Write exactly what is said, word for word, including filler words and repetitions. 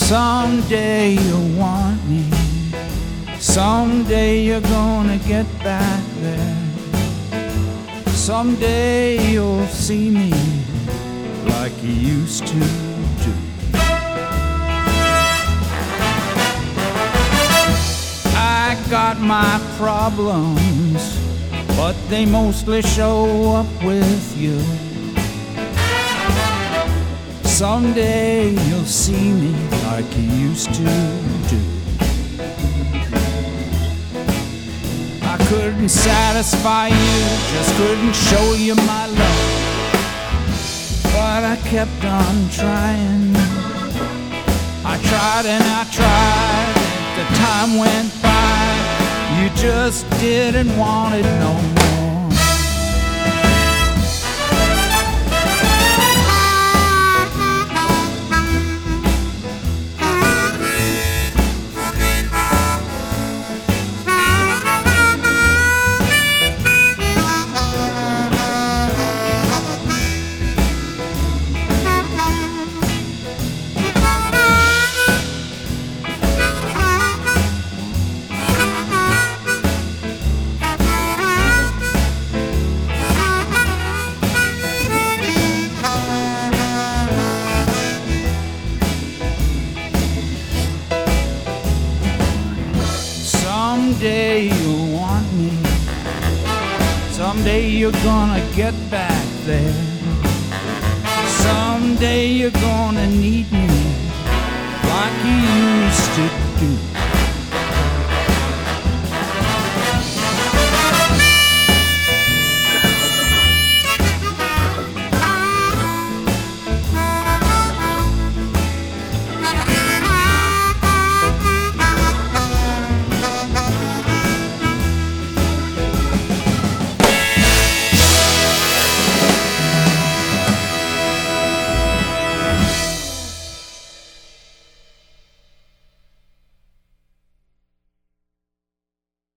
Someday you'll want me. Someday you're gonna get back there. Someday you'll see me like you used to do. I got my problems, but they mostly show up with you. Someday you'll see me like you used to do. I couldn't satisfy you, just couldn't show you my love, but I kept on trying. I tried and I tried, the time went by, you just didn't want it no more. Someday you'll want me. Someday you're gonna get back there. Someday you're gonna need me like you used to do.